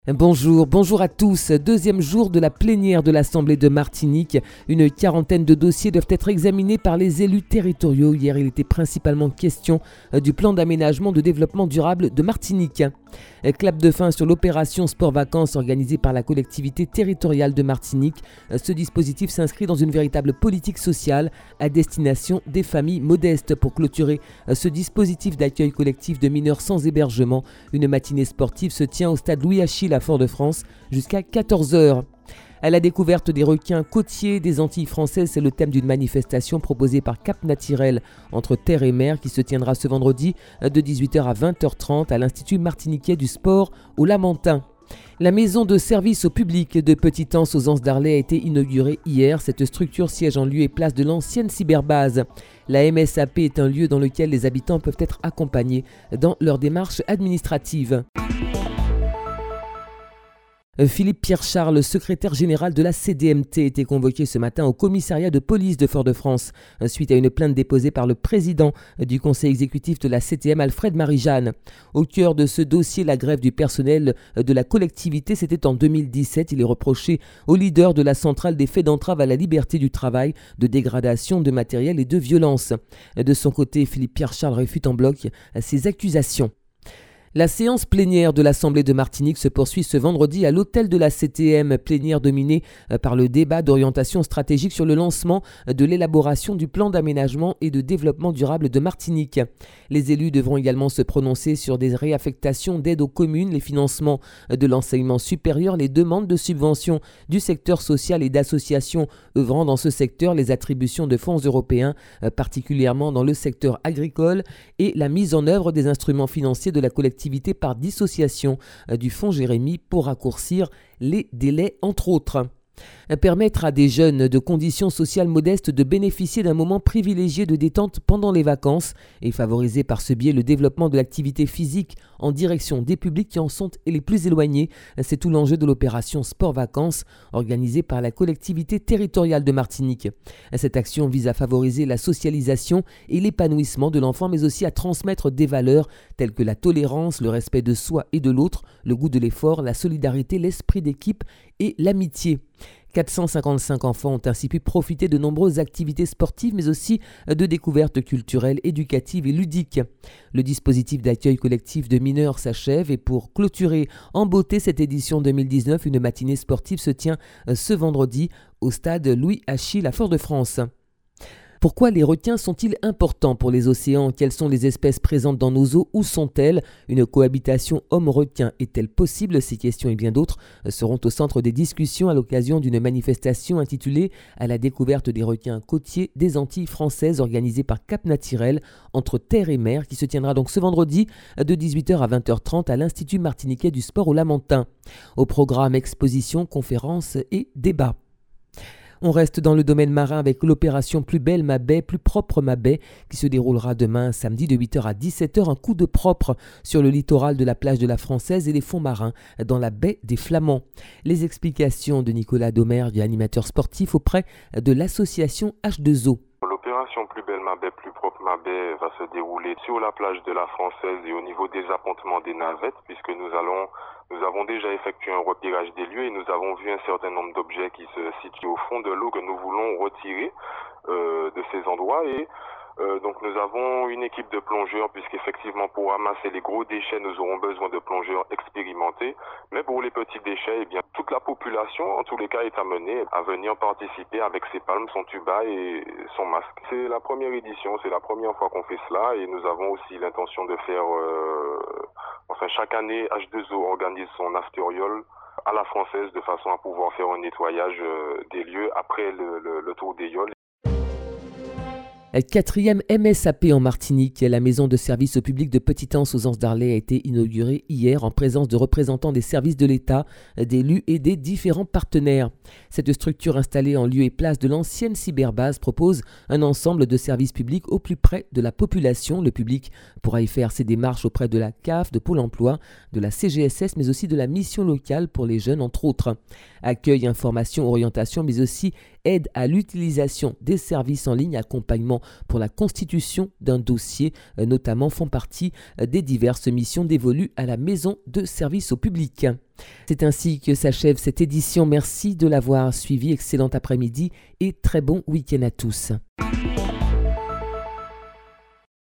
Bonjour à tous. Deuxième jour de la plénière de l'Assemblée de Martinique. Une quarantaine de dossiers doivent être examinés par les élus territoriaux. Hier, il était principalement question du plan d'aménagement de développement durable de Martinique. Clap de fin sur l'opération Sport-Vacances organisée par la collectivité territoriale de Martinique. Ce dispositif s'inscrit dans une véritable politique sociale à destination des familles modestes. Pour clôturer ce dispositif d'accueil collectif de mineurs sans hébergement, une matinée sportive se tient au stade Louis Achille à Fort-de-France jusqu'à 14h. À la découverte des requins côtiers des Antilles françaises, c'est le thème d'une manifestation proposée par Cap Naturel entre terre et mer qui se tiendra ce vendredi de 18h à 20h30 à l'Institut martiniquais du sport au Lamentin. La maison de service au public de Petite-Anse aux Anses d'Arlet a été inaugurée hier. Cette structure siège en lieu et place de l'ancienne cyberbase. La MSAP est un lieu dans lequel les habitants peuvent être accompagnés dans leurs démarches administratives. Philippe Pierre-Charles, secrétaire général de la CDMT, était convoqué ce matin au commissariat de police de Fort-de-France suite à une plainte déposée par le président du conseil exécutif de la CTM, Alfred Marie-Jeanne. Au cœur de ce dossier, la grève du personnel de la collectivité, c'était en 2017. Il est reproché au leader de la centrale des faits d'entrave à la liberté du travail, de dégradation de matériel et de violence. De son côté, Philippe Pierre-Charles réfute en bloc ces accusations. La séance plénière de l'Assemblée de Martinique se poursuit ce vendredi à l'hôtel de la CTM, plénière dominée par le débat d'orientation stratégique sur le lancement de l'élaboration du plan d'aménagement et de développement durable de Martinique. Les élus devront également se prononcer sur des réaffectations d'aide aux communes, les financements de l'enseignement supérieur, les demandes de subventions du secteur social et d'associations œuvrant dans ce secteur, les attributions de fonds européens, particulièrement dans le secteur agricole, et la mise en œuvre des instruments financiers de la collectivité par dissociation du fonds Jérémie pour raccourcir les délais entre autres. Permettre à des jeunes de conditions sociales modestes de bénéficier d'un moment privilégié de détente pendant les vacances et favoriser par ce biais le développement de l'activité physique en direction des publics qui en sont les plus éloignés. C'est tout l'enjeu de l'opération Sport-Vacances organisée par la collectivité territoriale de Martinique. Cette action vise à favoriser la socialisation et l'épanouissement de l'enfant, mais aussi à transmettre des valeurs telles que la tolérance, le respect de soi et de l'autre, le goût de l'effort, la solidarité, l'esprit d'équipe et l'amitié. 455 enfants ont ainsi pu profiter de nombreuses activités sportives, mais aussi de découvertes culturelles, éducatives et ludiques. Le dispositif d'accueil collectif de mineurs s'achève et pour clôturer en beauté cette édition 2019, une matinée sportive se tient ce vendredi au stade Louis Achille à Fort-de-France. Pourquoi les requins sont-ils importants pour les océans? Quelles sont les espèces présentes dans nos eaux? Où sont-elles? Une cohabitation homme-requin est-elle possible? Ces questions et bien d'autres seront au centre des discussions à l'occasion d'une manifestation intitulée « À la découverte des requins côtiers des Antilles françaises » organisée par Cap Naturel entre terre et mer qui se tiendra donc ce vendredi de 18h à 20h30 à l'Institut martiniquais du sport au Lamentin. Au programme exposition, conférences et débats. On reste dans le domaine marin avec l'opération Plus belle ma baie, plus propre ma baie qui se déroulera demain samedi de 8h à 17h. Un coup de propre sur le littoral de la plage de la Française et les fonds marins dans la baie des Flamands. Les explications de Nicolas Domergue, animateur sportif auprès de l'association H2O. L'opération Plus belle ma baie, plus propre ma baie va se dérouler sur la plage de la Française et au niveau des appontements des navettes puisque nous avons déjà effectué un repérage des lieux et nous avons vu un certain nombre d'objets qui se situent au fond de l'eau que nous voulons retirer de ces endroits et donc nous avons une équipe de plongeurs puisqu'effectivement pour ramasser les gros déchets nous aurons besoin de plongeurs expérimentés, mais pour les petits déchets, toute la population en tous les cas est amenée à venir participer avec ses palmes, son tuba et son masque. C'est la première édition, c'est la première fois qu'on fait cela et nous avons aussi l'intention de faire, chaque année H2O organise son afteriole à la Française de façon à pouvoir faire un nettoyage des lieux après le tour des yoles. Quatrième MSAP en Martinique, la maison de service au public de Petite-Anse aux Anses d'Arlet a été inaugurée hier en présence de représentants des services de l'État, d'élus et des différents partenaires. Cette structure installée en lieu et place de l'ancienne cyberbase propose un ensemble de services publics au plus près de la population. Le public pourra y faire ses démarches auprès de la CAF, de Pôle emploi, de la CGSS, mais aussi de la mission locale pour les jeunes, entre autres. Accueil, information, orientation, mais aussi aide à l'utilisation des services en ligne, accompagnement pour la constitution d'un dossier, notamment font partie des diverses missions dévolues à la Maison de service au public. C'est ainsi que s'achève cette édition. Merci de l'avoir suivi. Excellent après-midi et très bon week-end à tous.